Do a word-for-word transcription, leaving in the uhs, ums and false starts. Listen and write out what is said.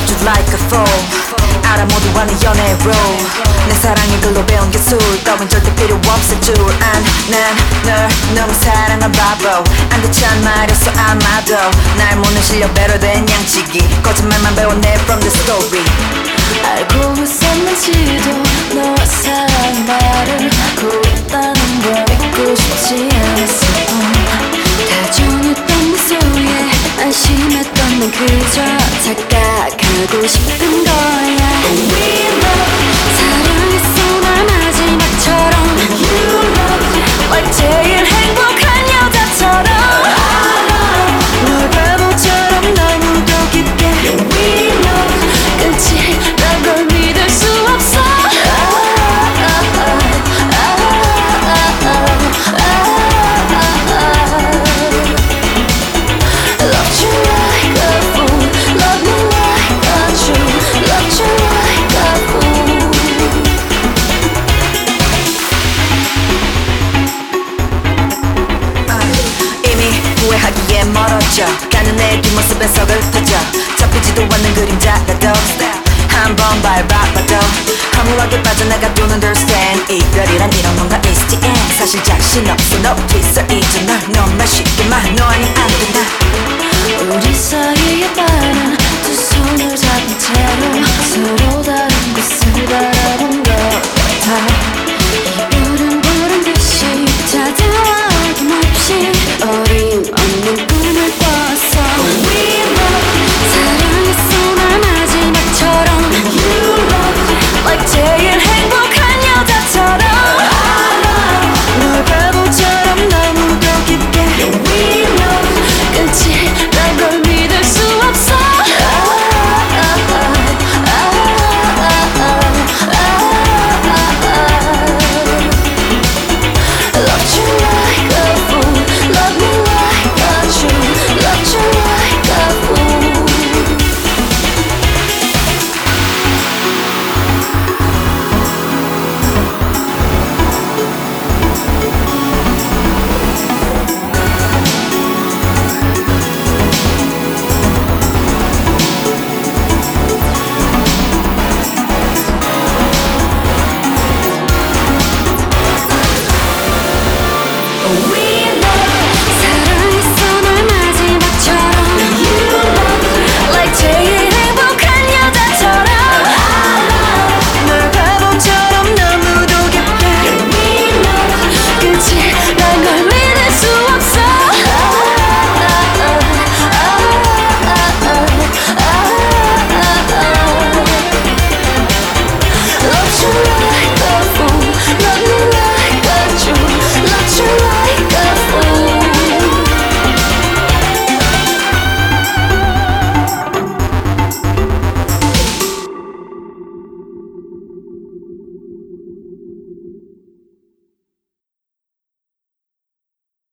love you like a fool 알아 모두 아는 연애의 rule 내 사랑이 글로 배운 기술 따윈 절대 필요 없을 줄 안 난 널 너무 사랑한 바보 안 대체한 말이었어 아마도 날 모는 실력 배로 된 양치기 거짓말만 배웠네 from the story 알고 있었는지도 너와 사랑이 나를 갖고 있다는 걸 믿고 싶지 않았어 다정했던 미소에 안심했던 난 그저 착각하고 싶은 거야 We love 사랑했어 날 마지막처럼 You love like 제일 행복한 여자처럼 널 바보처럼 너무도 깊게 We love 끝이 난 걸 믿을 수 없어 Loved you like a fool Love me like a true Loved you like a fool uh, 이미 후회하기엔 멀었죠 가는 내 뒷모습엔 서글퍼져 잡히지도 않는 그림자라도 한 번 밟아봐도 허무하게 빠져나가 don't understand 이별이란 이런 건가 is the end 사실 자신 없어 notice